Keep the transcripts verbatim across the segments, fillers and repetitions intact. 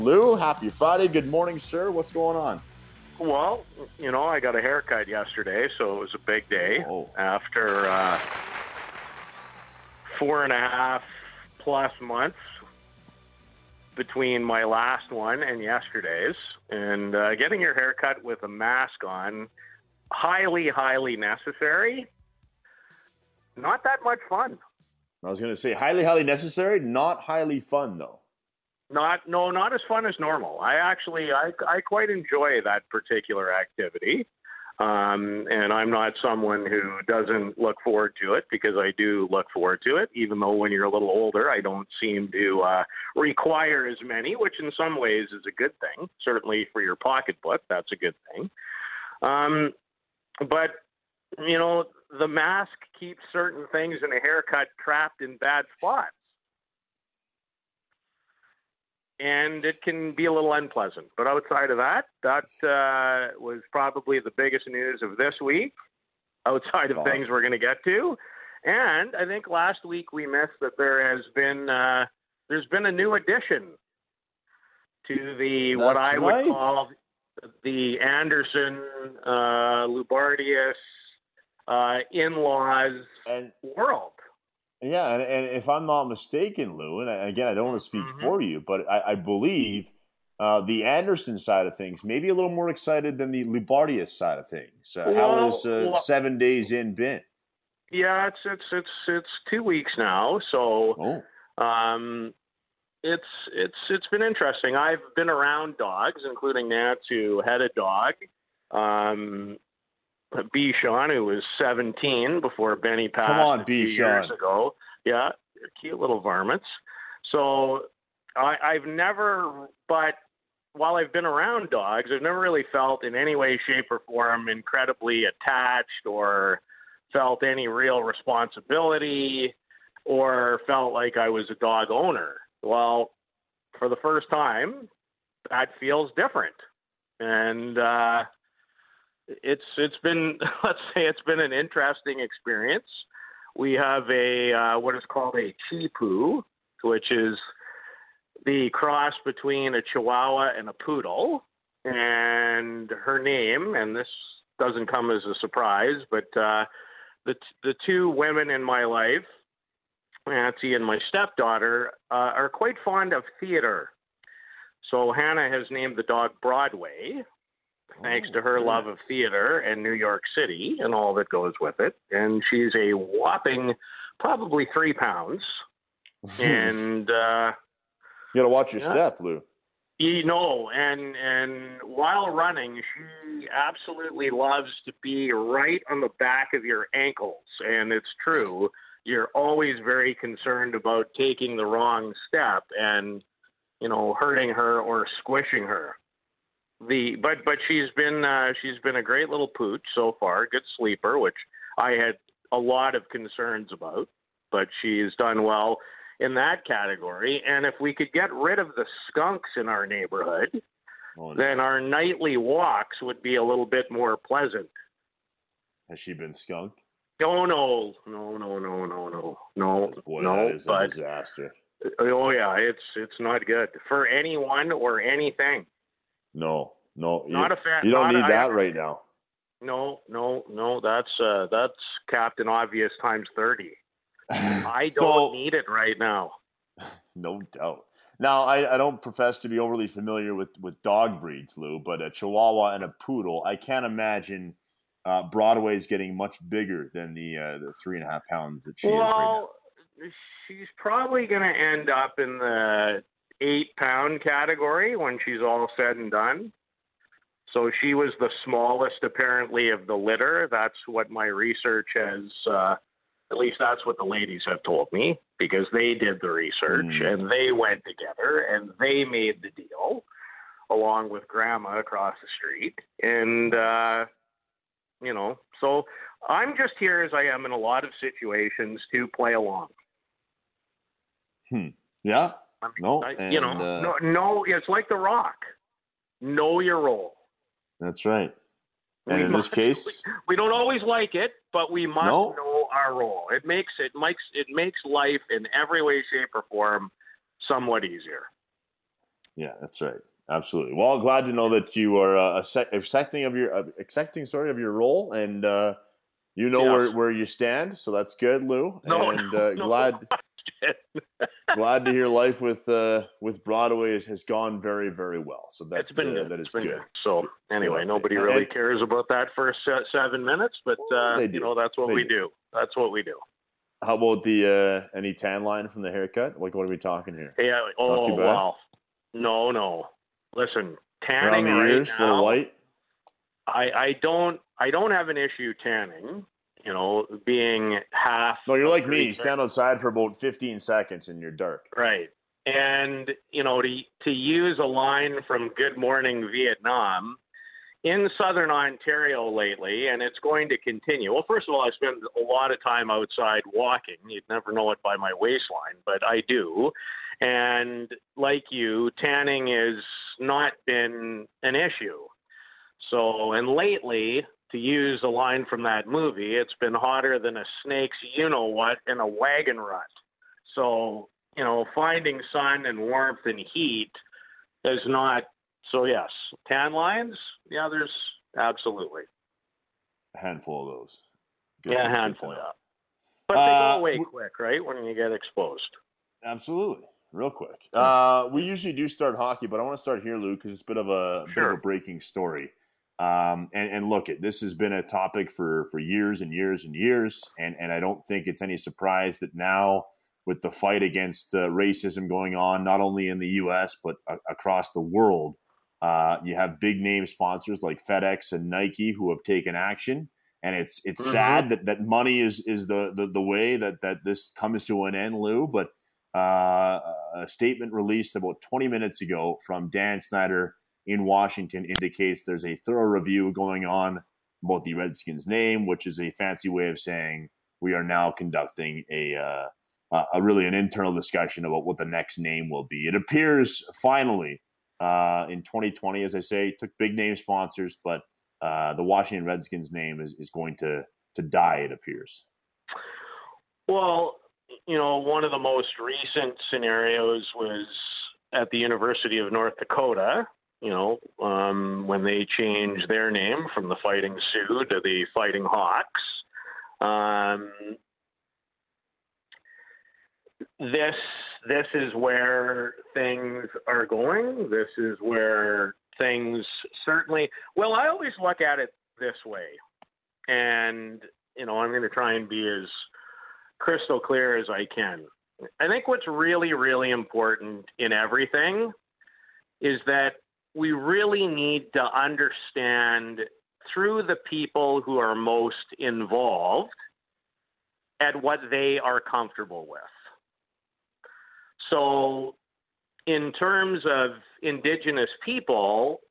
Lou, happy Friday. Good morning, sir. What's going on? Well, you know, I got a haircut yesterday, so it was a big day. Oh, After uh, four and a half plus months between my last one and yesterday's, and uh, getting your haircut with a mask on, highly, highly necessary. Not that much fun. I was going to say highly, highly necessary, not highly fun, though. Not no, not as fun as normal. I actually I I quite enjoy that particular activity. Um, and I'm not someone who doesn't look forward to it, because I do look forward to it, even though when you're a little older, I don't seem to uh, require as many, which in some ways is a good thing. Certainly for your pocketbook, that's a good thing. Um, but, you know, the mask keeps certain things in a haircut trapped in bad spots. And it can be a little unpleasant. But outside of that, that uh, was probably the biggest news of this week, outside of Awesome. things we're going to get to. And I think last week we missed that there has been uh, there's been a new addition to the what That's I would right. call the Anderson uh, Loubardias uh, in-laws And world. yeah, and, and if I'm not mistaken, Lou, and I- again, I don't want to speak Mm-hmm. for you, but I, I believe uh, the Anderson side of things maybe a little more excited than the Lubardius side of things. Uh, how has Well, uh, well, seven days in been? yeah, it's it's it's it's two weeks now, so Oh, um, it's it's it's been interesting. I've been around dogs, including Nats, who had a dog. Um, Bichon, who was seventeen before Benny come passed on, a B. few years Sean. ago. Yeah, they're cute little varmints. So I, I've never, but while I've been around dogs, I've never really felt in any way, shape, or form incredibly attached, or felt any real responsibility, or felt like I was a dog owner. Well, for the first time, that feels different. And uh, it's it's been, let's say it's been an interesting experience. We have a uh, what is called a Chipu, which is the cross between a Chihuahua and a Poodle. And her name, and this doesn't come as a surprise, but uh, the the two women in my life, Nancy and my stepdaughter, uh, are quite fond of theater. So Hannah has named the dog Broadway, thanks Oh, to her very love of nice. theater and New York City and all that goes with it. And she's a whopping probably three pounds. You And uh, got to watch your yeah, step, Lou. you know, and and while running, she absolutely loves to be right on the back of your ankles. And it's true. You're always very concerned about taking the wrong step and, you know, hurting her or squishing her. The but but she's been uh, she's been a great little pooch so far, good sleeper, which I had a lot of concerns about, but she's done well in that category. And if we could get rid of the skunks in our neighborhood, Oh, then no. our nightly walks would be a little bit more pleasant. Has she been skunked? No, no, no, no, no, no, no, no, Boy, that no. is a But disaster. oh yeah, it's it's not good for anyone or anything. No, no, you Not a fan. you don't Not a, need I that haven't. right now. No, no, no. That's uh, that's Captain Obvious times thirty. I don't So, need it right now. no doubt. Now, I, I don't profess to be overly familiar with, with dog breeds, Lou, but a Chihuahua and a Poodle, I can't imagine uh, Broadway's getting much bigger than the uh, the three and a half pounds that she is right now. Well, she's probably going to end up in the eight pound category when she's all said and done. So she was the smallest, apparently, of the litter. That's what my research has. Uh, at least that's what the ladies have told me, because they did the research Mm. and they went together and they made the deal along with Grandma across the street. And uh, you know, so I'm just here as I am in a lot of situations to play along. Hmm. Yeah. I mean, No. I, you And know, uh, no, no, it's like The Rock. Know your role. that's right. And We in this must. We, case, we don't always like it, but we must no. know our role. It makes it makes it makes life in every way, shape, or form somewhat easier. Yeah, that's right. Absolutely. Well, glad to know that you are uh, accept- accepting of your uh, accepting, sorry, of your role, and uh, you know Yes. where, where you stand. So that's good, Lou. No, And no, uh, no glad question. glad to hear life with uh, with Broadway has, has gone very very well. So that It's been uh, good. that It's is been good. good. It's So good. It's a good anyway, update. nobody And, really and cares about that first se- seven minutes, but well, uh, they you do. know that's what They we do. do. That's what we do. How about the uh, any tan line from the haircut? Like, what are we talking here? Yeah. Not too Oh bad. well. No, no. Listen, Around tanning the right ears, a little now. white. I I don't I don't have an issue tanning. You know, being half No, you're of like the me. You reason. stand outside for about fifteen seconds and you're dark. Right. And, you know, to, to use a line from Good Morning Vietnam, in southern Ontario lately, and it's going to continue. Well, first of all, I spend a lot of time outside walking. You'd never know it by my waistline, but I do. And like you, tanning has not been an issue. So, and lately, to use a line from that movie, it's been hotter than a snake's you-know-what in a wagon rut. So, you know, finding sun and warmth and heat is not, so yes, tan lines, the others, absolutely. A handful of those. Good Yeah, to, a good handful, to know. yeah. But they go Uh, away w- quick, right, when you get exposed. absolutely, real quick. Yeah, Uh, we yeah. usually do start hockey, but I want to start here, Lou, because it's a bit of a, a bit of a Sure. breaking story. Um, and, and look, it this has been a topic for for years and years and years, and and I don't think it's any surprise that now, with the fight against uh, racism going on, not only in the U S but a- across the world, uh, you have big name sponsors like FedEx and Nike who have taken action. And it's it's Mm-hmm. sad that, that money is is the, the the way that that this comes to an end, Lou. But uh, a statement released about twenty minutes ago from Dan Snyder in Washington indicates there's a thorough review going on about the Redskins name, which is a fancy way of saying we are now conducting a uh, a really an internal discussion about what the next name will be. It appears finally uh, in twenty twenty, as I say, took big name sponsors, but uh, the Washington Redskins name is, is going to to die, it appears. Well, you know, one of the most recent scenarios was at the University of North Dakota, you know, um, when they changed their name from the Fighting Sioux to the Fighting Hawks. Um, this this is where things are going. This is where things certainly. Well, I always look at it this way, and you know, I'm going to try and be as crystal clear as I can. I think what's really, really important in everything is that we really need to understand through the people who are most involved at what they are comfortable with. So, in terms of Indigenous people,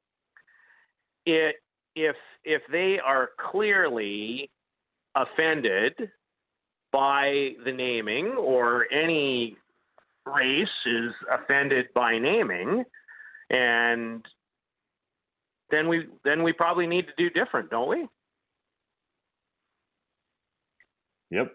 it if if they are clearly offended by the naming, or any race is offended by naming, and then we then we probably need to do different, don't we? Yep.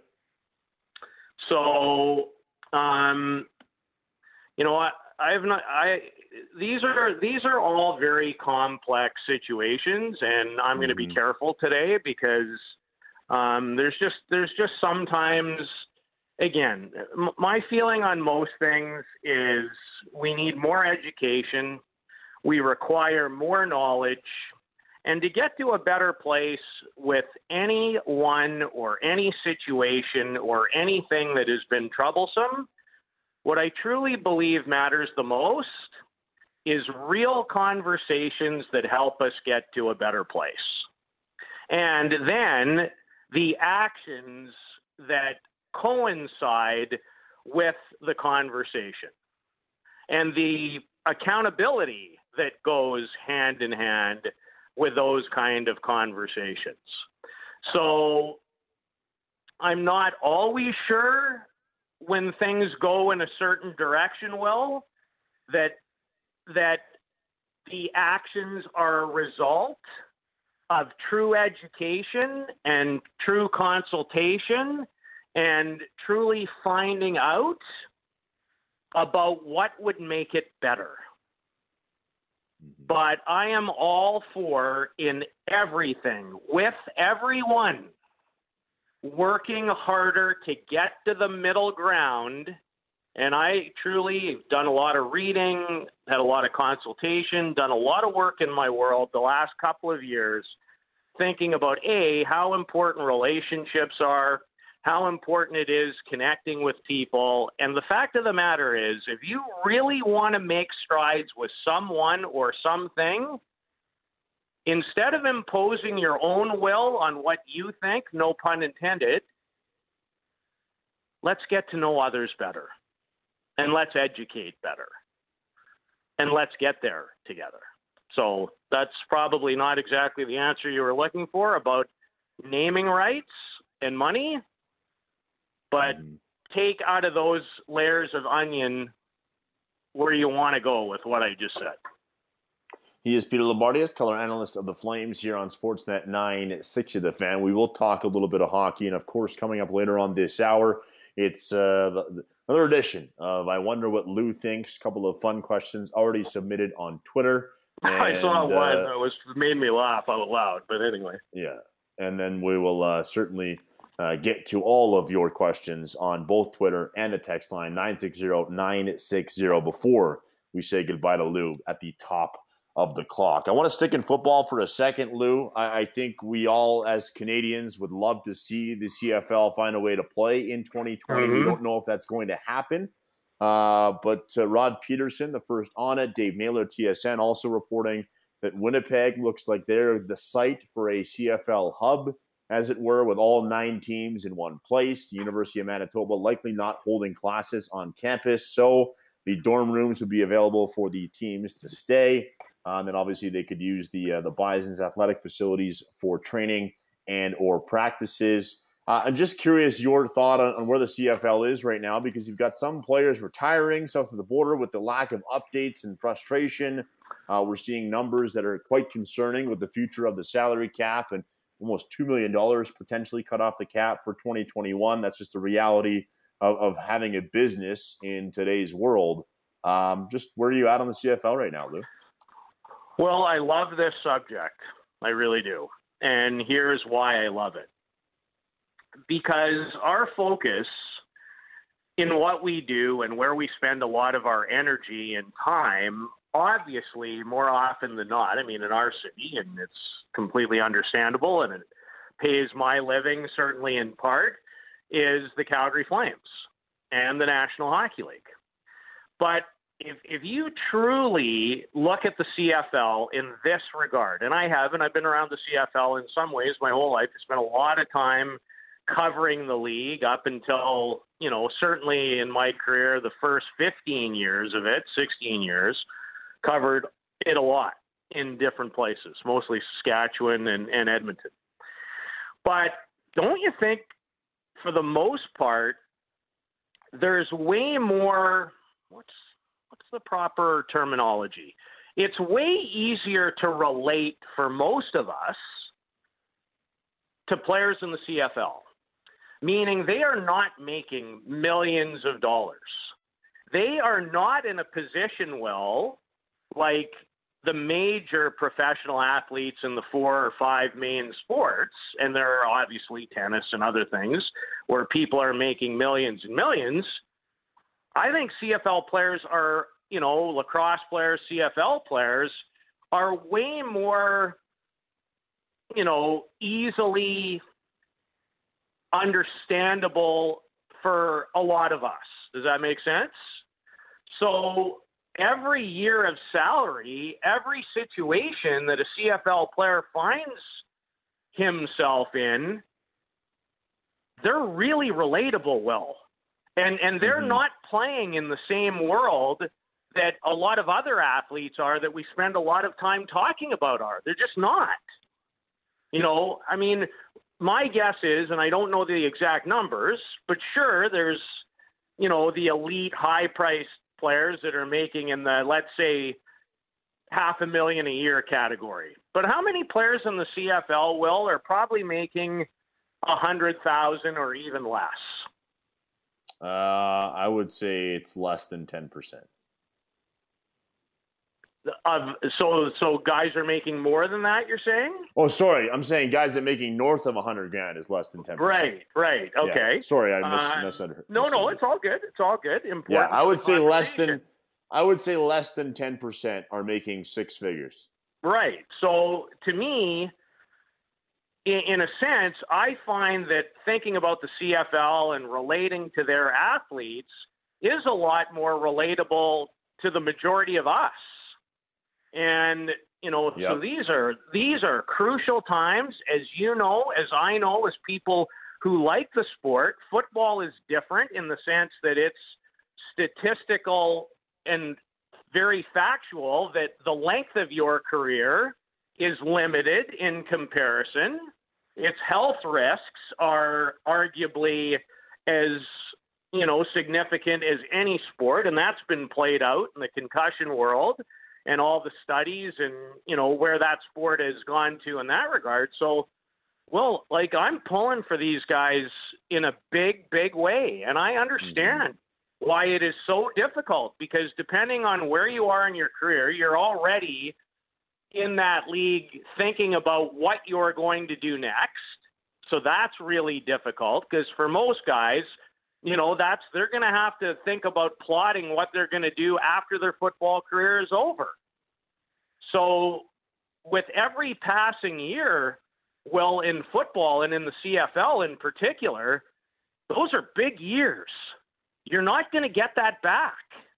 So, um, you know, I I've not I these are these are all very complex situations, and I'm mm-hmm. going to be careful today because um, there's just there's just sometimes, again, m- my feeling on most things is we need more education, we require more knowledge, and to get to a better place with anyone or any situation or anything that has been troublesome, what I truly believe matters the most is real conversations that help us get to a better place. And then the actions that coincide with the conversation and the accountability that goes hand in hand with those kind of conversations. So I'm not always sure when things go in a certain direction, Will, that that the actions are a result of true education and true consultation and truly finding out about what would make it better. But I am all for, in everything, with everyone, working harder to get to the middle ground. And I truly have done a lot of reading, had a lot of consultation, done a lot of work in my world the last couple of years, thinking about, A, how important relationships are, how important it is connecting with people. And the fact of the matter is, if you really want to make strides with someone or something, instead of imposing your own will on what you think, no pun intended, let's get to know others better. And let's educate better. And let's get there together. So that's probably not exactly the answer you were looking for about naming rights and money, but mm-hmm. take out of those layers of onion where you want to go with what I just said. He is Peter Loubardias, color analyst of the Flames here on Sportsnet nine sixty The Fan. We will talk a little bit of hockey, and of course, coming up later on this hour, it's uh, the, another edition of I Wonder What Lou Thinks. A couple of fun questions already submitted on Twitter. And, I saw one uh, that was made me laugh out loud, but anyway. Yeah, and then we will uh, certainly uh, get to all of your questions on both Twitter and the text line nine six zero nine six zero before we say goodbye to Lou at the top of the clock. I want to stick in football for a second, Lou. I, I think we all, as Canadians, would love to see the C F L find a way to play in twenty twenty. Mm-hmm. We don't know if that's going to happen. Uh, but uh, Rod Peterson, the first on it, Dave Naylor, T S N, also reporting that Winnipeg looks like they're the site for a C F L hub, as it were, with all nine teams in one place. The University of Manitoba likely not holding classes on campus, so the dorm rooms would be available for the teams to stay. Uh, and then obviously they could use the uh, the Bison's athletic facilities for training and or practices. Uh, I'm just curious your thought on, on where the C F L is right now, because you've got some players retiring south of the border with the lack of updates and frustration. Uh, we're seeing numbers that are quite concerning with the future of the salary cap and almost two million dollars potentially cut off the cap for twenty twenty-one. That's just the reality of, of having a business in today's world. Um, just where are you at on the C F L right now, Lou? Well, I love this subject. I really do. And here's why I love it. Because our focus in what we do and where we spend a lot of our energy and time, obviously, more often than not, I mean, in our city, and it's completely understandable, and it pays my living, certainly in part, is the Calgary Flames and the National Hockey League. But If if you truly look at the C F L in this regard, and I have, and I've been around the C F L in some ways my whole life, I spent a lot of time covering the league up until, you know, certainly in my career, the first fifteen years of it, sixteen years, covered it a lot in different places, mostly Saskatchewan and, and Edmonton. But don't you think, for the most part, there's way more, what's What's the proper terminology? It's way easier to relate for most of us to players in the C F L, meaning they are not making millions of dollars. They are not in a position, well, like the major professional athletes in the four or five main sports, and there are obviously tennis and other things where people are making millions and millions. I think C F L players are, you know, lacrosse players, C F L players are way more, you know, easily understandable for a lot of us. Does that make sense? So every year of salary, every situation that a C F L player finds himself in, they're really relatable, Will. And and they're mm-hmm. not playing in the same world that a lot of other athletes are that we spend a lot of time talking about are. They're just not. You know, I mean, my guess is, and I don't know the exact numbers, but sure, there's, you know, the elite high-priced players that are making in the, let's say, half a million a year category. But how many players in the C F L, Will, are probably making a hundred thousand or even less? Uh, I would say it's less than ten percent. Of so so guys are making more than that, you're saying? Oh, sorry. I'm saying guys that making north of a hundred grand is less than ten percent. Right, right. Okay. Yeah. Sorry, I mis- Uh, misunderstood. no, no, it's all good. It's all good. Yeah, Important I to the would say less conversation. than. I would say less than ten percent are making six figures. Right. So to me, in, in a sense, I find that thinking about the C F L and relating to their athletes is a lot more relatable to the majority of us. And, you know, Yep. so these are these are crucial times, as you know, as I know, as people who like the sport. Football is different in the sense that it's statistical and very factual, that the length of your career is limited in comparison. Its health risks are arguably as, you know, significant as any sport, and that's been played out in the concussion world and all the studies and, you know, where that sport has gone to in that regard. So, well, like, I'm pulling for these guys in a big, big way. And I understand mm-hmm. why it is so difficult, because depending on where you are in your career, you're already in that league thinking about what you're going to do next. So that's really difficult, because for most guys, you know, that's they're going to have to think about plotting what they're going to do after their football career is over. So with every passing year, well, in football and in the C F L in particular, those are big years. You're not going to get that back.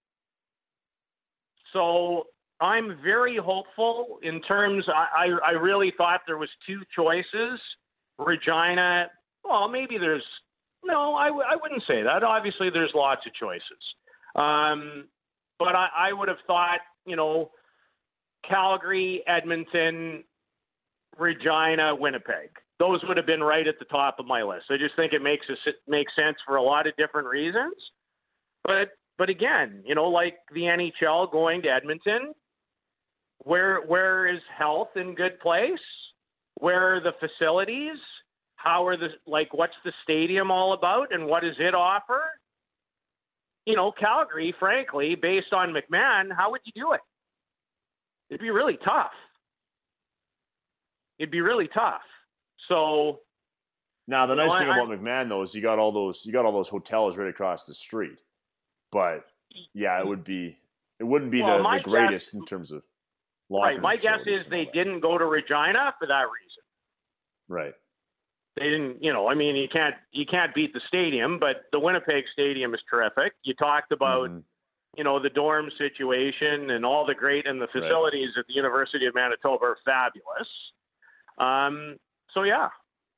So I'm very hopeful in terms, I, I, I really thought there was two choices. Regina, well, maybe there's, no, I, w- I wouldn't say that. Obviously, there's lots of choices. Um, but I, I would have thought, you know, Calgary, Edmonton, Regina, Winnipeg. Those would have been right at the top of my list. I just think it makes a, makes sense for a lot of different reasons. But but again, you know, like the N H L going to Edmonton, where where is health in good place? Where are the facilities? How are the, like, what's the stadium all about and what does it offer? You know, Calgary, frankly, based on McMahon, how would you do it? It'd be really tough. It'd be really tough. So now the nice know, thing I, about McMahon though is you got all those you got all those hotels right across the street. But yeah, it would be it wouldn't be well, the, the greatest guess, in terms of locker right. My guess is they didn't go to Regina for that reason. Right. They didn't, you know, I mean, you can't you can't beat the stadium, but the Winnipeg Stadium is terrific. You talked about, mm-hmm. you know, the dorm situation and all the great, and the facilities right. at the University of Manitoba are fabulous. Um, so, yeah.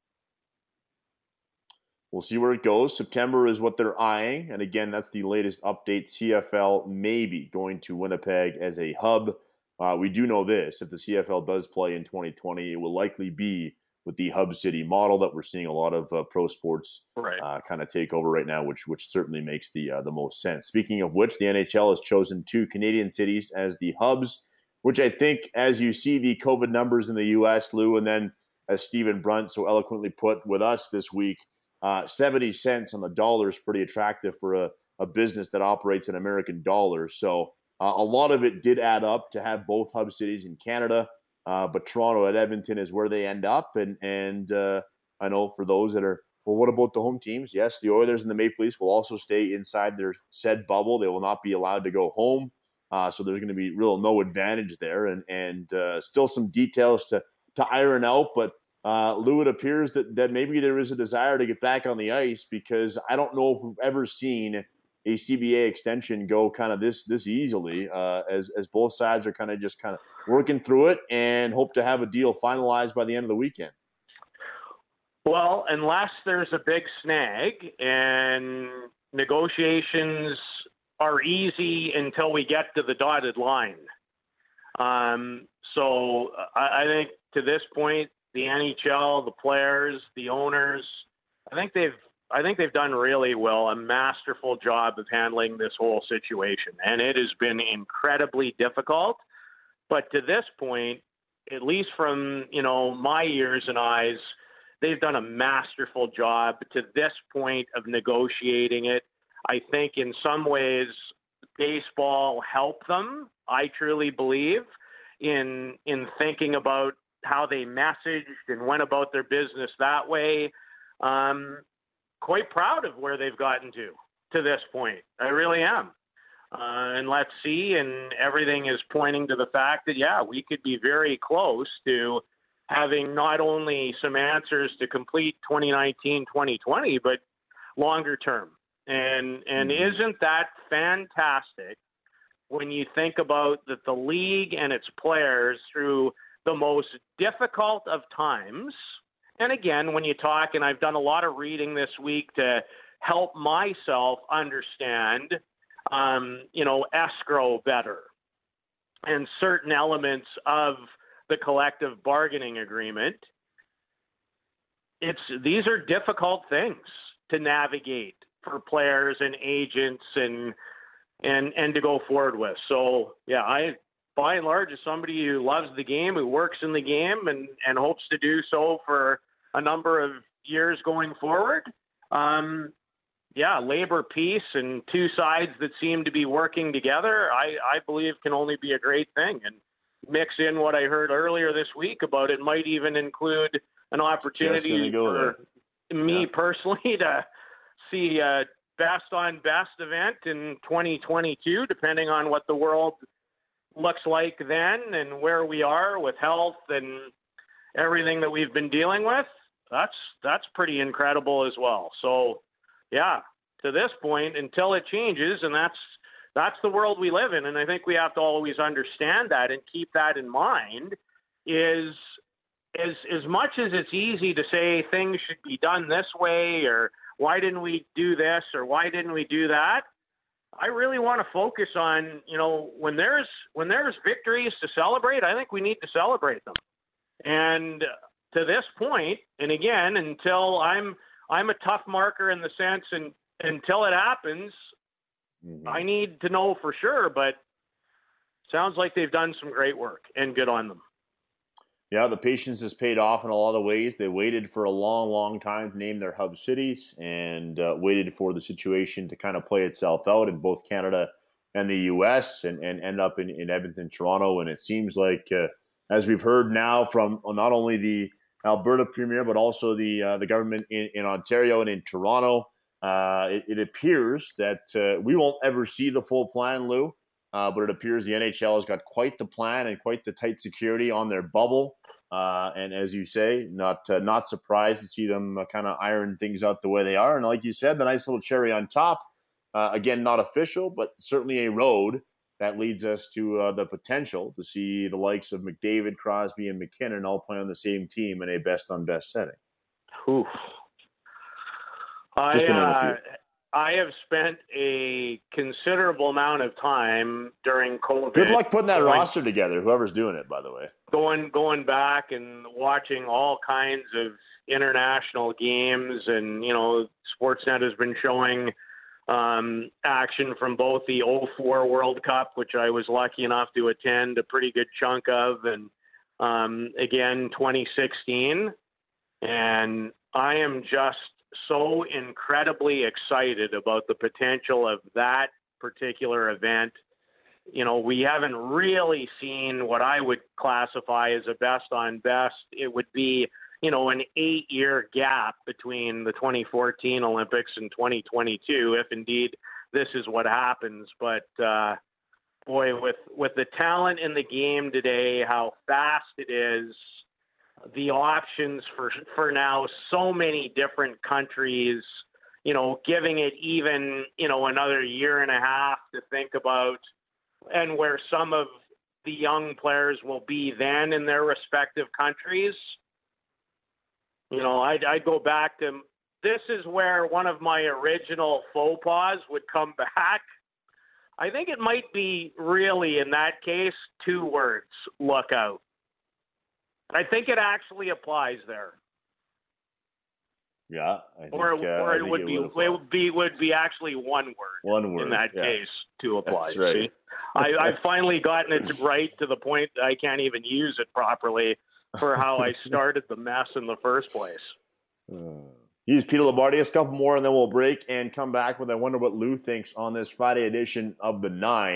We'll see where it goes. September is what they're eyeing. And again, that's the latest update. C F L maybe going to Winnipeg as a hub. Uh, we do know this. If the C F L does play in twenty twenty, it will likely be with the hub city model that we're seeing a lot of uh, pro sports right. uh, kind of take over right now, which which certainly makes the uh, the most sense. Speaking of which, the N H L has chosen two Canadian cities as the hubs, which I think, as you see the COVID numbers in the U S, Lou, and then as Stephen Brunt so eloquently put with us this week, uh, seventy cents on the dollar is pretty attractive for a, a business that operates in American dollars. So uh, a lot of it did add up to have both hub cities in Canada. Uh, but Toronto at Edmonton is where they end up. And and uh, I know for those that are, well, what about the home teams? Yes, the Oilers and the Maple Leafs will also stay inside their said bubble. They will not be allowed to go home. Uh, so there's going to be real no advantage there. And and uh, still some details to, to iron out. But uh, Lou, it appears that, that maybe there is a desire to get back on the ice, because I don't know if we've ever seen a C B A extension go kind of this this easily, uh, as as both sides are kind of just kind of working through it and hope to have a deal finalized by the end of the weekend. Well, unless there's a big snag, and negotiations are easy until we get to the dotted line. Um, so I, I think to this point, the N H L, the players, the owners, I think they've I think they've done really well, a masterful job of handling this whole situation. And it has been incredibly difficult. But to this point, at least from, you know, my ears and eyes, they've done a masterful job to this point of negotiating it. I think in some ways baseball helped them I truly believe in in thinking about how they messaged and went about their business that way. Um, quite proud of where they've gotten to to this point. I really am. Uh, and let's see, and everything is pointing to the fact that, yeah, we could be very close to having not only some answers to complete twenty nineteen twenty twenty, but longer term. And and mm-hmm. isn't that fantastic when you think about that the league and its players through the most difficult of times, and again, when you talk, and I've done a lot of reading this week to help myself understand, um, you know, escrow better and certain elements of the collective bargaining agreement. It's these are difficult things to navigate for players and agents and and and to go forward with. So yeah, I by and large is somebody who loves the game, who works in the game, and and hopes to do so for a number of years going forward. Um, yeah, labor, peace, and two sides that seem to be working together, I, I believe can only be a great thing. And mix in what I heard earlier this week about it might even include an opportunity for there. me yeah. personally to see a best on best event in twenty twenty-two, depending on what the world looks like then and where we are with health and everything that we've been dealing with. That's that's pretty incredible as well. So, yeah, to this point, until it changes, and that's that's the world we live in, and I think we have to always understand that and keep that in mind, is as as much as it's easy to say things should be done this way, or why didn't we do this, or why didn't we do that, I really want to focus on, you know, when there's when there's victories to celebrate, I think we need to celebrate them. And to this point, and again, until I'm I'm a tough marker in the sense, and until it happens, mm-hmm. I need to know for sure. But sounds like they've done some great work, and good on them. Yeah, the patience has paid off in a lot of ways. They waited for a long, long time to name their hub cities, and uh, waited for the situation to kind of play itself out in both Canada and the U S, and, and end up in, in Edmonton, Toronto. And it seems like, uh, as we've heard now from not only the Alberta Premier, but also the uh, the government in, in Ontario and in Toronto, uh, it, it appears that uh, we won't ever see the full plan, Lou. Uh, but it appears the N H L has got quite the plan and quite the tight security on their bubble. Uh, and as you say, not uh, not surprised to see them uh, kind of iron things out the way they are. And like you said, the nice little cherry on top, uh, again, not official, but certainly a road that leads us to uh, the potential to see the likes of McDavid, Crosby, and McKinnon all play on the same team in a best-on-best setting. Oof. Just to name a I, few. Uh, I have spent a considerable amount of time during COVID. Good luck putting that going, roster together, whoever's doing it, by the way. Going going back and watching all kinds of international games, and, you know, Sportsnet has been showing um, action from both the oh four World Cup, which I was lucky enough to attend a pretty good chunk of, and um, again, twenty sixteen. And I am just so incredibly excited about the potential of that particular event. You know, we haven't really seen what I would classify as a best on best. It would be, you know, an eight-year gap between the twenty fourteen Olympics and twenty twenty-two, if indeed this is what happens. But, uh, boy, with, with the talent in the game today, how fast it is, the options for for now so many different countries, you know, giving it even, you know, another year and a half to think about, and where some of the young players will be then in their respective countries. You know, I'd, I'd go back to, this is where one of my original faux pas would come back. I think it might be really, in that case, two words: look out. I think it actually applies there. Yeah, I think, or uh, or I it think would it be would, it would be would be actually one word. One word in that yeah. case to apply. That's right. See? I, I've finally gotten it right to the point that I can't even use it properly for how I started the mess in the first place. Uh, he's Peter Labardi. A couple more, and then we'll break and come back with I wonder what Lou thinks on this Friday edition of the Nine.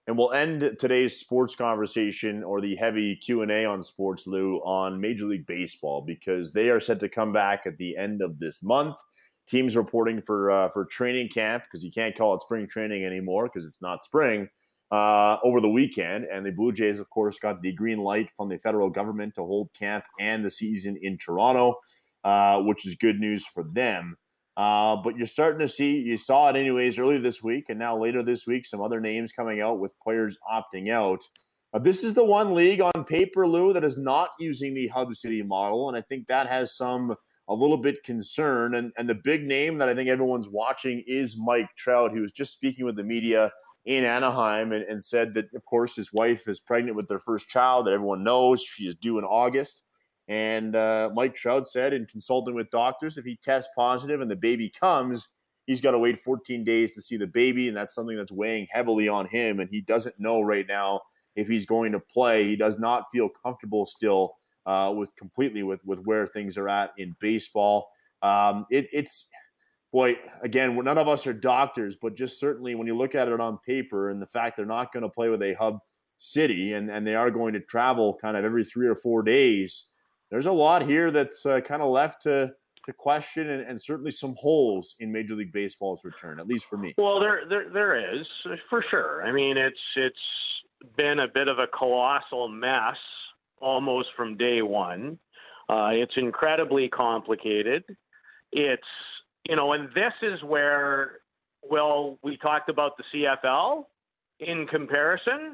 And we'll end today's sports conversation, or the heavy Q and A on sports, Lou, on Major League Baseball, because they are set to come back at the end of this month. Teams reporting for uh, for training camp, because you can't call it spring training anymore because it's not spring, uh, over the weekend. And the Blue Jays, of course, got the green light from the federal government to hold camp and the season in Toronto, uh, which is good news for them. Uh, but you're starting to see, you saw it anyways earlier this week, and now later this week, some other names coming out with players opting out. Uh, this is the one league on paper, Lou, that is not using the hub city model, and I think that has some a little bit concern. And, and the big name that I think everyone's watching is Mike Trout, who was just speaking with the media in Anaheim and, and said that, of course, his wife is pregnant with their first child that everyone knows. She is due in August. And uh, Mike Trout said, in consulting with doctors, if he tests positive and the baby comes, he's got to wait fourteen days to see the baby, and that's something that's weighing heavily on him. And he doesn't know right now if he's going to play. He does not feel comfortable still uh, with completely with with where things are at in baseball. Um, it, it's boy, again, we're, none of us are doctors, but just certainly when you look at it on paper and the fact they're not going to play with a hub city, and and they are going to travel kind of every three or four days. There's a lot here that's uh, kind of left to to question, and, and certainly some holes in Major League Baseball's return, at least for me. Well, there, there there is for sure. I mean, it's it's been a bit of a colossal mess almost from day one. Uh, it's incredibly complicated. It's you know, and this is where, well, we talked about the C F L in comparison.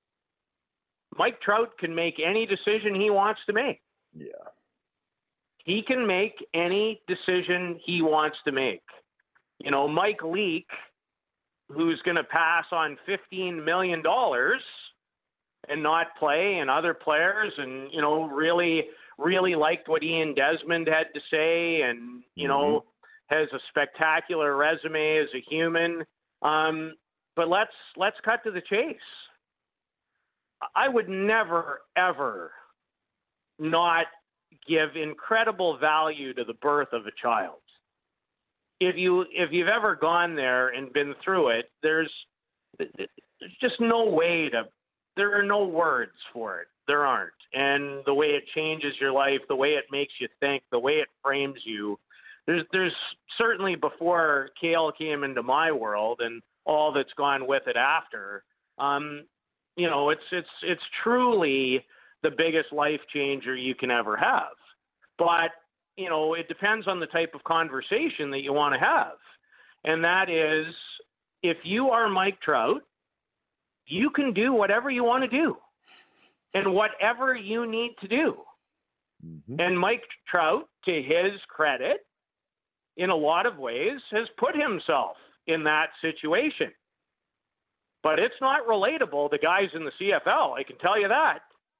Mike Trout can make any decision he wants to make. Yeah. He can make any decision he wants to make. You know, Mike Leake, who's going to pass on fifteen million dollars and not play, and other players, and, you know, really, really liked what Ian Desmond had to say, and, you mm-hmm. know, has a spectacular resume as a human. Um, but let's let's cut to the chase. I would never, ever not give incredible value to the birth of a child. If you if you've ever gone there and been through it, there's there's just no way to. There are no words for it. There aren't. And the way it changes your life, the way it makes you think, the way it frames you. There's there's certainly, before Kale came into my world and all that's gone with it after. Um, you know, it's it's it's truly the biggest life changer you can ever have. But, you know, it depends on the type of conversation that you want to have. And that is, if you are Mike Trout, you can do whatever you want to do and whatever you need to do. Mm-hmm. And Mike Trout, to his credit, in a lot of ways, has put himself in that situation. But it's not relatable to guys in the C F L, I can tell you that.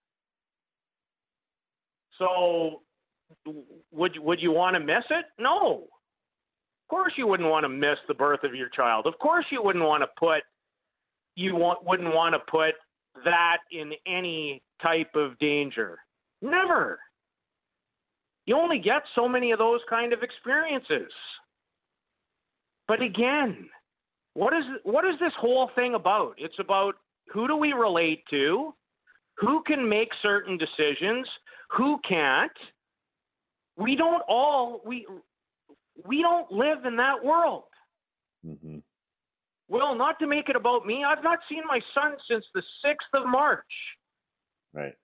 So would would you want to miss it? No. Of course you wouldn't want to miss the birth of your child. Of course you wouldn't want to put you want, wouldn't want to put that in any type of danger. Never. You only get so many of those kind of experiences. But again, what is what is this whole thing about? It's about, who do we relate to? Who can make certain decisions? Who can't? We don't all we we don't live in that world. Mm-hmm. Well, not to make it about me, I've not seen my son since the sixth of March. Right.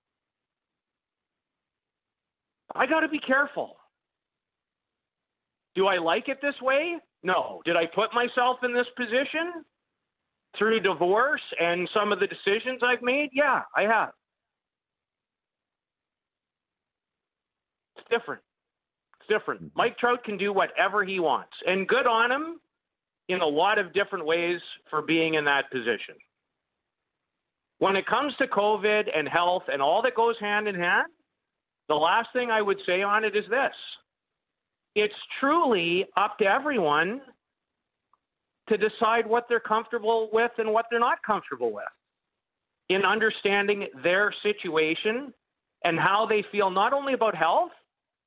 I got to be careful. Do I like it this way? No. Did I put myself in this position through divorce and some of the decisions I've made? Yeah, I have. It's different. It's different. Mm-hmm. Mike Trout can do whatever he wants, and good on him in a lot of different ways for being in that position. When it comes to COVID and health and all that goes hand in hand, the last thing I would say on it is this. It's truly up to everyone to decide what they're comfortable with and what they're not comfortable with in understanding their situation and how they feel, not only about health,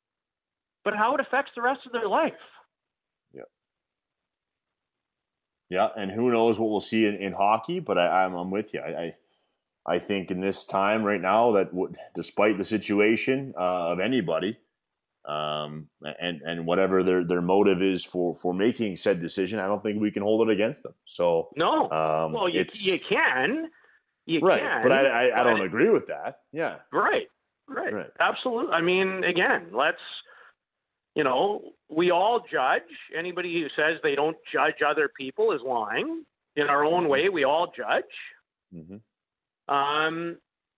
but how it affects the rest of their life. Yeah. Yeah, and who knows what we'll see in, in hockey, but I, I'm, I'm with you. I, I I think in this time right now that w- despite the situation uh, of anybody, um, and and whatever their, their motive is for, for making said decision, I don't think we can hold it against them. So No. um, Well, you it's you can, you right, can, but I, I, I but don't agree with that. Yeah, right, right, right. absolutely. I mean, again, let's, you know, we all judge. Anybody who says they don't judge other people is lying. In our own way, we all judge. Mm-hmm. Um,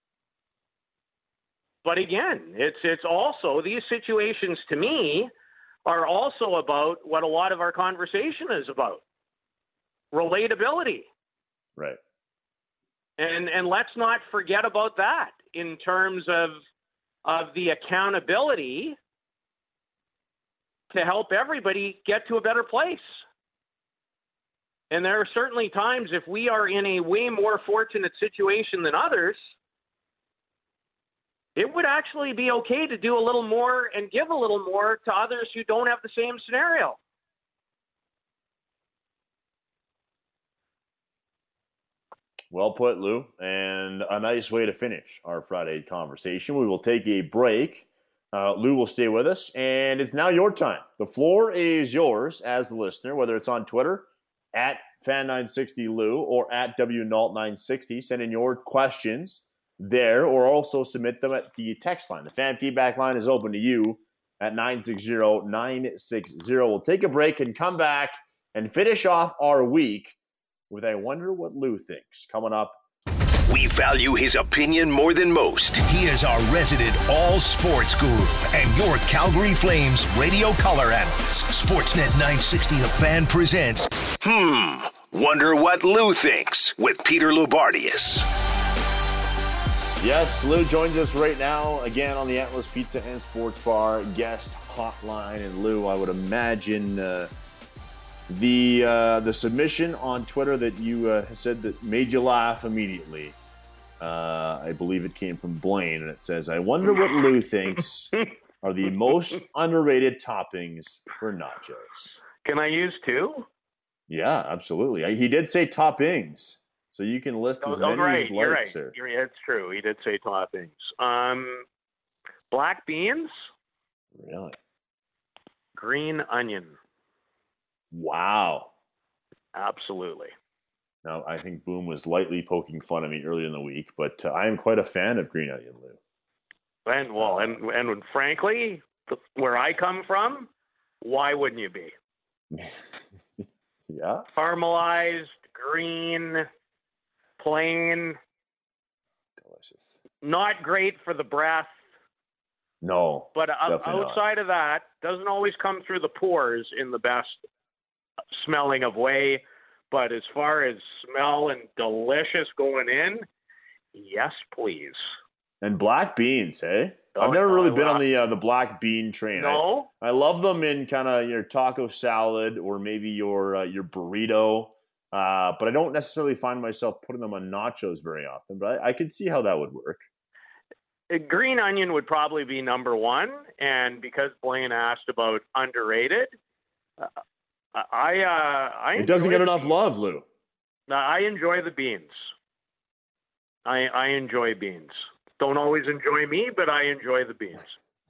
but again, it's it's also, these situations to me are also about what a lot of our conversation is about: relatability. Right. And and let's not forget about that in terms of of the accountability to help everybody get to a better place. And there are certainly times, if we are in a way more fortunate situation than others, it would actually be okay to do a little more and give a little more to others who don't have the same scenario. Well put, Lou, and a nice way to finish our Friday conversation. We will take a break. Uh, Lou will stay with us, and it's now your time. The floor is yours as the listener, whether it's on Twitter at fan nine sixty Lou or at W Nault nine sixty. Send in your questions there, or also submit them at the text line. The fan feedback line is open to you at nine six zero, nine six zero. We'll take a break and come back and finish off our week with I Wonder What Lou Thinks, coming up. We value his opinion more than most. He is our resident all-sports guru and your Calgary Flames radio color analyst. Sportsnet nine sixty The Fan presents Hmm, Wonder What Lou Thinks with Peter Loubardias. Yes, Lou joins us right now again on the Atlas Pizza and Sports Bar guest hotline. And Lou, I would imagine uh, the uh, the submission on Twitter that you uh, said that made you laugh immediately. Uh, I believe it came from Blaine, and it says, "I wonder what Lou thinks are the most underrated toppings for nachos." Can I use two? Yeah, absolutely. He did say toppings, so you can list Oh, as many oh, right, as you'd you're like, right. sir. You're, it's true. He did say toppings. Um, black beans, Really? green onion. Wow. Absolutely. Now, I think Boom was lightly poking fun at me earlier in the week, but uh, I am quite a fan of green onion, Lou. And well, and and frankly, where I come from, why wouldn't you be? Yeah. Caramelized, green, plain. Delicious. Not great for the breath. No. But definitely outside not. of that, doesn't always come through the pores in the best smelling of way. But as far as smell and delicious going in, yes, please. And black beans, hey? Oh, I've never really no, been I, on the uh, the black bean train. No, I, I love them in kind of your taco salad or maybe your uh, your burrito, uh, but I don't necessarily find myself putting them on nachos very often. But I, I could see how that would work. green onion would probably be number one. And because Blaine asked about underrated, uh, I uh, I It doesn't get enough beans. love, Lou. I enjoy the beans. I I enjoy beans. Don't always enjoy me, but I enjoy the beans.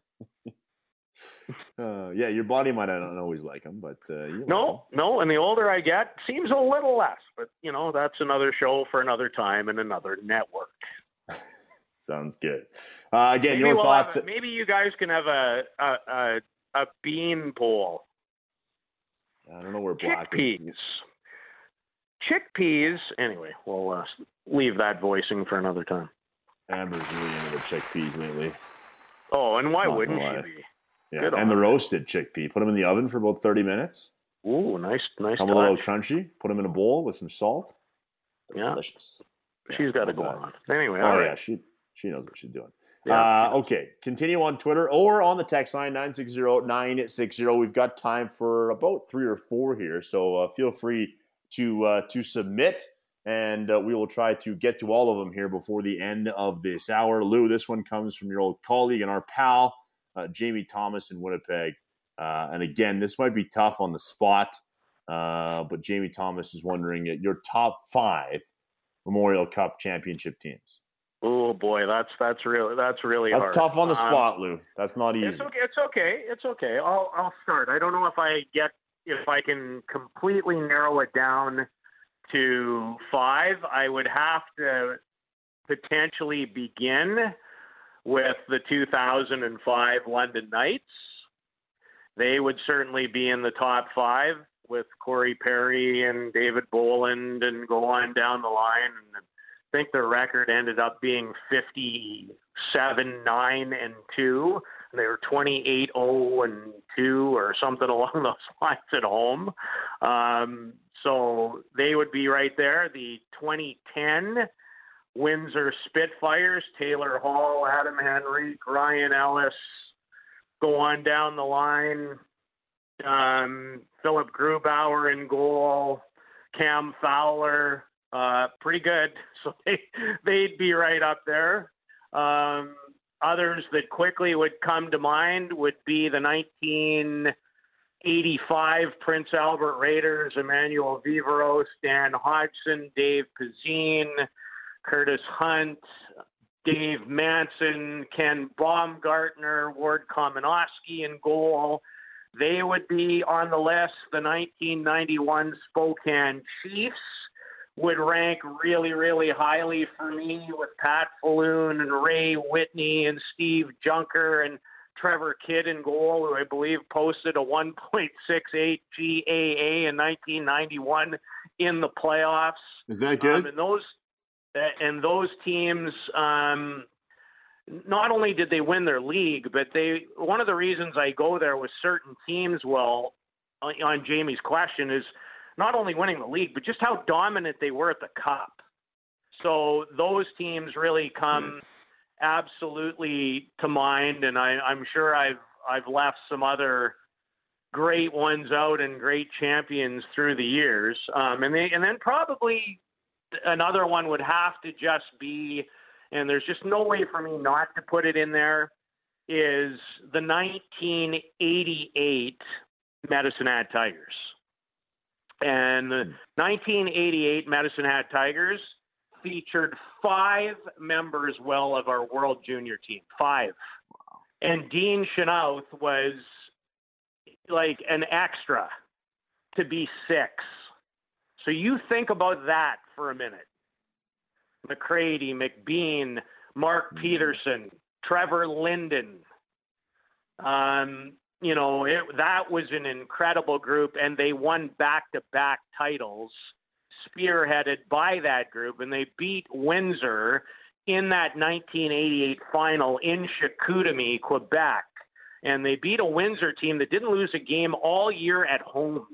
Uh, yeah, your body might not always like them, but uh, you No, like no, and the older I get, seems a little less. But, you know, that's another show for another time and another network. Sounds good. Uh, again, maybe your we'll thoughts. Have a, maybe you guys can have a a, a, a bean poll. I don't know where black Chickpeas. Chickpeas. Anyway, we'll uh, leave that voicing for another time. Amber's really into the chickpeas lately. Oh, and why Not wouldn't gonna she lie. be? Yeah, Good and the on her. roasted chickpea. Put them in the oven for about thirty minutes. Ooh, nice, nice Come touch. a little crunchy. Put them in a bowl with some salt. Yeah. Delicious. Yeah, She's got to not go bad. on. Anyway, Oh all yeah, right. she she knows what she's doing. Yeah, uh, she does. okay, continue on Twitter or on the text line nine six zero, nine six zero. We've got time for about three or four here, so uh, feel free to uh, to submit, and uh, we will try to get to all of them here before the end of this hour. Lou, this one comes from your old colleague and our pal, uh, Jamie Thomas in Winnipeg. Uh, and again, this might be tough on the spot. Uh, but Jamie Thomas is wondering at your top five Memorial Cup championship teams. Oh boy, that's that's really that's really that's hard. tough on the um, spot, Lou. That's not easy. It's okay. It's okay. It's okay. I'll I'll start. I don't know if I get if I can completely narrow it down to five. I would have to potentially begin with the two thousand five London Knights. They would certainly be in the top five with Corey Perry and David Boland and go on down the line. And I think their record ended up being fifty-seven, nine, and two. And they were twenty-eight, oh, and two or something along those lines at home. Um, so they would be right there. The twenty ten Windsor Spitfires, Taylor Hall, Adam Henrique, Ryan Ellis, go on down the line. Um, Philip Grubauer in goal, Cam Fowler, uh, pretty good. So they, they'd be right up there. Um, others that quickly would come to mind would be the nineteen eighty-five Prince Albert Raiders, Emmanuel Viveros, Dan Hodgson, Dave Pazine, Curtis Hunt, Dave Manson, Ken Baumgartner, Ward Komanowski in goal. They would be on the list. The nineteen ninety-one Spokane Chiefs would rank really, really highly for me with Pat Falloon and Ray Whitney and Steve Junker and Trevor Kidd in goal, who I believe posted a one point six eight G A A in nineteen ninety-one in the playoffs. Is that good? Um, and those and those teams, um, not only did they win their league, but they one of the reasons I go there with certain teams, well, on, on Jamie's question, is not only winning the league, but just how dominant they were at the Cup. So those teams really come absolutely to mind, and I, I'm sure I've I've left some other great ones out and great champions through the years. Um, and they and then probably another one would have to just be, and there's just no way for me not to put it in there, is the nineteen eighty-eight Medicine Hat Tigers. And the nineteen eighty-eight Medicine Hat Tigers featured five members, well, of our World Junior team. Five. And Dean Chenoweth was like an extra to be six. So you think about that for a minute. McCready, McBean, Mark Peterson, Trevor Linden. Um, you know, it, that was an incredible group, and they won back-to-back titles spearheaded by that group, and they beat Windsor in that nineteen eighty-eight final in Chicoutimi, Quebec. And they beat a Windsor team that didn't lose a game all year at home.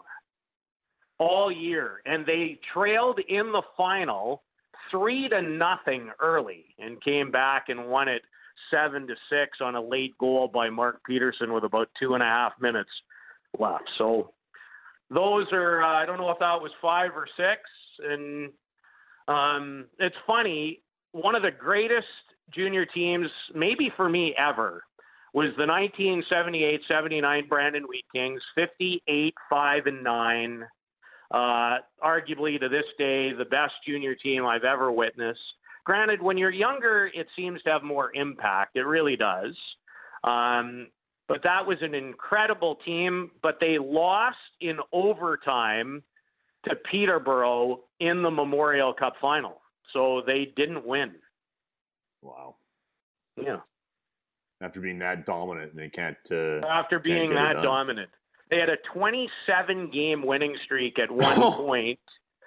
All year. And they trailed in the final three to nothing early and came back and won it seven to six on a late goal by Mark Peterson with about two and a half minutes left. So those are, uh, I don't know if that was five or six. And um, it's funny, one of the greatest junior teams, maybe for me ever, was the nineteen seventy-eight seventy-nine Brandon Wheat Kings, fifty-eight, five, and nine. Uh, arguably to this day, the best junior team I've ever witnessed. Granted, when you're younger, it seems to have more impact. It really does. Um, but that was an incredible team, but they lost in overtime to Peterborough in the Memorial Cup final. So they didn't win. Wow. Yeah. After being that dominant, they can't. Uh, After being can't that dominant. They had a twenty-seven game winning streak at one point.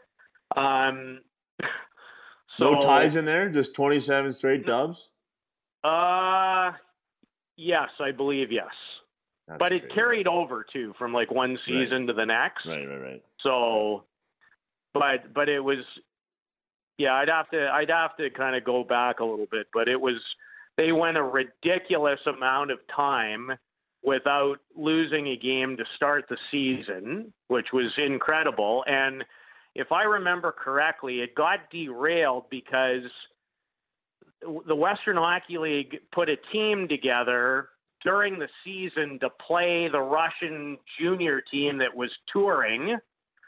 Um, so, no ties in there? Just twenty-seven straight dubs? Uh, yes, I believe yes. That's but it crazy. carried over, too, from like one season right. to the next. Right, right, right. So, but but it was, yeah, I'd have to I'd have to kind of go back a little bit. But it was, they went a ridiculous amount of time without losing a game to start the season, which was incredible. And if I remember correctly, it got derailed because the Western Hockey League put a team together during the season to play the Russian junior team that was touring.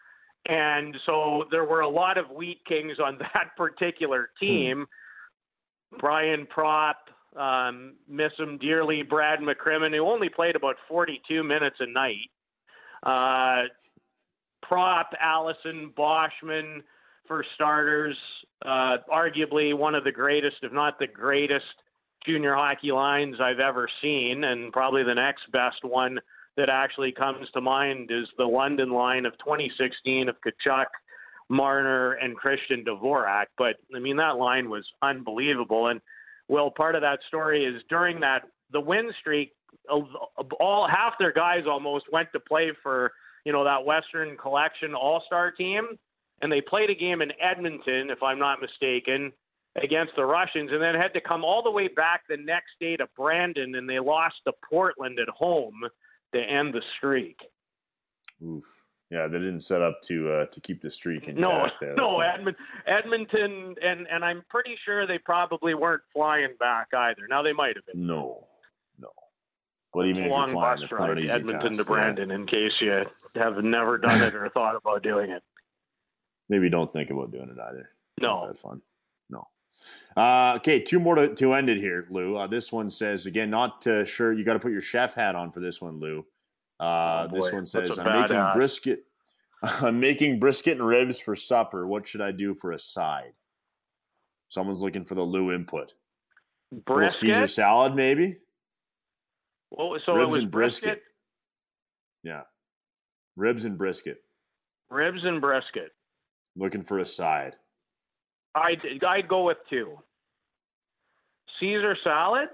And so there were a lot of Wheat Kings on that particular team. Hmm. Brian Propp, um, miss him dearly. Brad McCrimmon, who only played about forty-two minutes a night. Uh, Propp, Allison, Boschman for starters. Uh, arguably one of the greatest, if not the greatest, junior hockey lines I've ever seen, and probably the next best one that actually comes to mind is the London line of twenty sixteen of Tkachuk, Marner, and Christian Dvorak. But, I mean, that line was unbelievable. And, well, part of that story is during that, the win streak, all half their guys almost went to play for, you know, that Western Collection All-Star team. And they played a game in Edmonton, if I'm not mistaken, against the Russians, and then had to come all the way back the next day to Brandon, and they lost to Portland at home to end the streak. Oof. Yeah, they didn't set up to uh, to keep the streak intact. No, there. no, Edmont, Edmonton, and, and I'm pretty sure they probably weren't flying back either. Now, they might have been. No, no. But even it's if a long you're flying, bus it's ride, not an easy Edmonton task, to Brandon, yeah. in case you have never done it or thought about doing it. Maybe don't think about doing it either. No. Not that fun. No. Uh, okay, two more to, to end it here, Lou. Uh, this one says, again, not uh, sure. You got to put your chef hat on for this one, Lou. Uh, oh this one says, I'm making hat. brisket. I'm making brisket and ribs for supper. What should I do for a side? Someone's looking for the Lou input. Brisket? Caesar salad, maybe? Well, so ribs it was and brisket. brisket? Yeah. Ribs and brisket. Ribs and brisket. Looking for a side. I'd, I'd go with two. Caesar salad,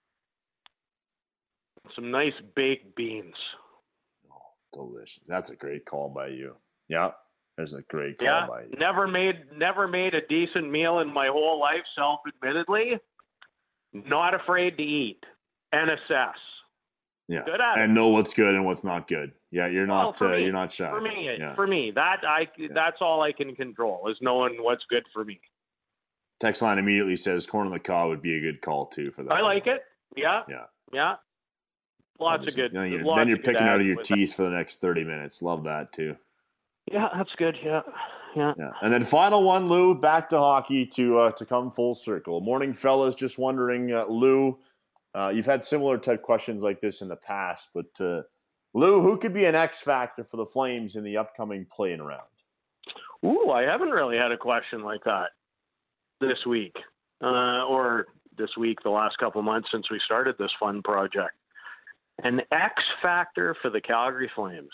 some nice baked beans. Oh, delicious. That's a great call by you. Yeah, that's a great call yeah, by you. Never made, never made a decent meal in my whole life, self-admittedly. Not afraid to eat and assess. Yeah, good at and it. know what's good and what's not good. Yeah, you're not well, uh, me, you're not shy. For me, yeah. for me, that I yeah. that's all I can control is knowing what's good for me. Text line immediately says corn on the cob would be a good call too for that. I like it. Yeah, yeah, yeah. Lots Obviously, of good. Then you're, lots then you're of good picking out of your teeth that. for the next thirty minutes. Love that too. Yeah, that's good. Yeah, yeah. Yeah, and then final one, Lou. Back to hockey to uh, to come full circle. Morning, fellas. Just wondering, uh, Lou. Uh, you've had similar type questions like this in the past, but uh, Lou, who could be an X factor for the Flames in the upcoming play-in round? Ooh, I haven't really had a question like that this week, uh, or this week, the last couple months since we started this fun project. An X factor for the Calgary Flames.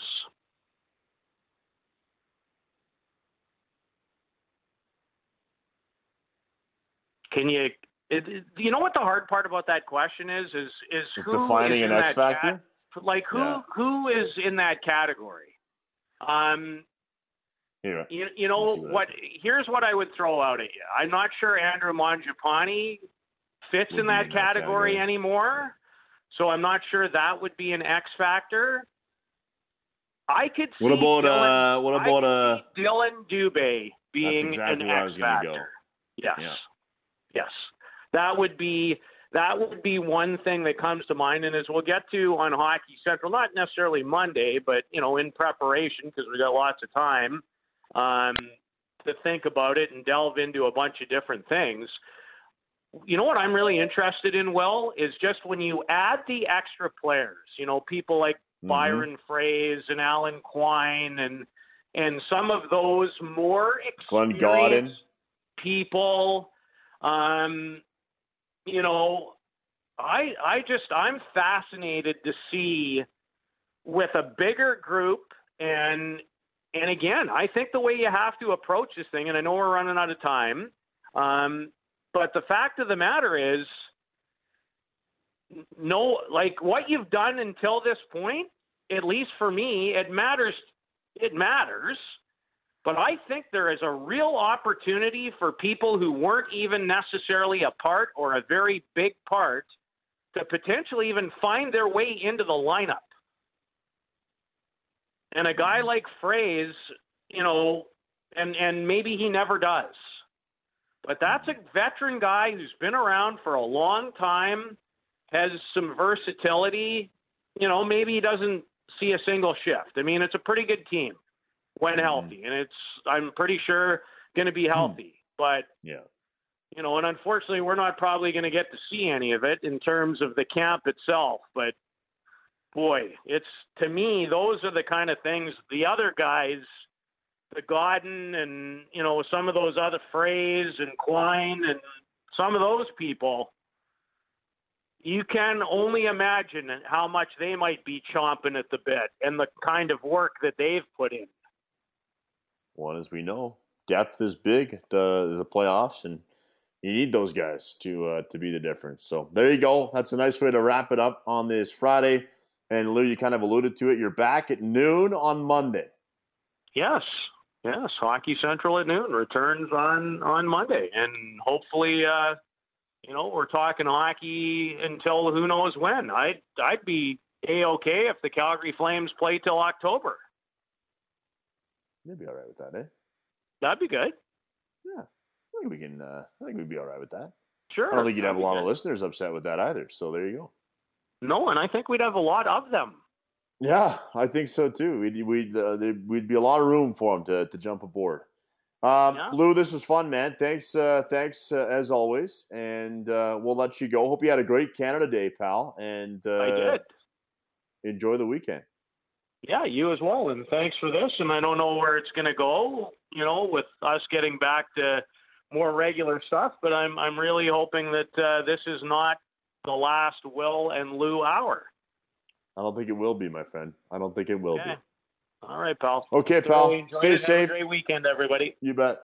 Can you? It, it, you know what the hard part about that question is? Is is It's who defining is an in X that factor? Cat, like who Yeah. who is in that category? Um, Here, you, you know what? what? Here's what I would throw out at you. I'm not sure Andrew Mangiapane fits Would in be that in that category category. anymore, so I'm not sure that would be an X factor. I could see What about Dylan, uh? What about I uh? could see Dylan Dubé being That's exactly an where X I was going to factor. go. Yes. Yeah. Yes. That would be that would be one thing that comes to mind, and as we'll get to on Hockey Central, not necessarily Monday, but you know, in preparation because we got lots of time um, to think about it and delve into a bunch of different things. You know what I'm really interested in, Will, is just when you add the extra players, you know, people like Mhm. Byron Frais and Alan Quine and and some of those more Glenn experienced Gaudin. people. Um, you know, I I just I'm fascinated to see with a bigger group and and again, I think the way you have to approach this thing, and I know we're running out of time, um, but the fact of the matter is, no, like what you've done until this point, at least for me, it matters. It matters. But I think there is a real opportunity for people who weren't even necessarily a part or a very big part to potentially even find their way into the lineup. And a guy like Frais, you know, and, and maybe he never does. But that's a veteran guy who's been around for a long time, has some versatility. You know, maybe he doesn't see a single shift. I mean, it's a pretty good team. when healthy, and it's I'm pretty sure going to be healthy. But yeah, you know, and unfortunately, we're not probably going to get to see any of it in terms of the camp itself. But boy, it's to me those are the kind of things the other guys, the Godden and you know some of those other Frays and Quine and some of those people. You can only imagine how much they might be chomping at the bit and the kind of work that they've put in. Well, as we know, depth is big at the, the playoffs, and you need those guys to uh, to be the difference. So there you go. That's a nice way to wrap it up on this Friday. And Lou, you kind of alluded to it. You're back at noon on Monday. Yes, yes. Hockey Central at noon returns on, on Monday, and hopefully. Uh, You know, we're talking hockey until who knows when. I'd I'd be A-okay if the Calgary Flames play till October. You'd be all right with that, eh? That'd be good. Yeah, I think we can. Uh, I think we'd be all right with that. Sure. I don't think you'd have a lot good. of listeners upset with that either. So there you go. No, and I think we'd have a lot of them. Yeah, I think so too. We'd we'd uh, we'd be a lot of room for them to to jump aboard. Um, Yeah. Lou, this was fun, man. Thanks, uh, thanks uh, as always, and uh, we'll let you go. Hope you had a great Canada Day, pal, and uh, I did. Enjoy the weekend. Yeah, you as well, and thanks for this. And I don't know where it's going to go, you know, with us getting back to more regular stuff. But I'm I'm really hoping that uh, this is not the last Will and Lou hour. I don't think it will be, my friend. I don't think it will okay. be. All right, pal. Okay, pal. Enjoy Stay it. safe. Have a great weekend, everybody. You bet.